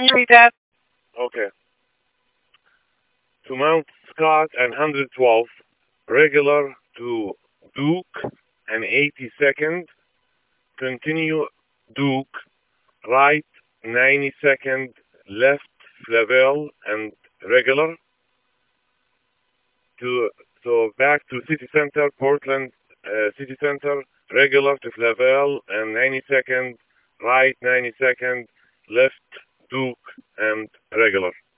Can you read that? Okay. To Mount Scott and 112, regular to Duke and 82nd, continue Duke, right 92nd, left Flavel and regular to back to City Center, Portland City Center, regular to Flavel and 92nd, right 92nd, left Duke and regular.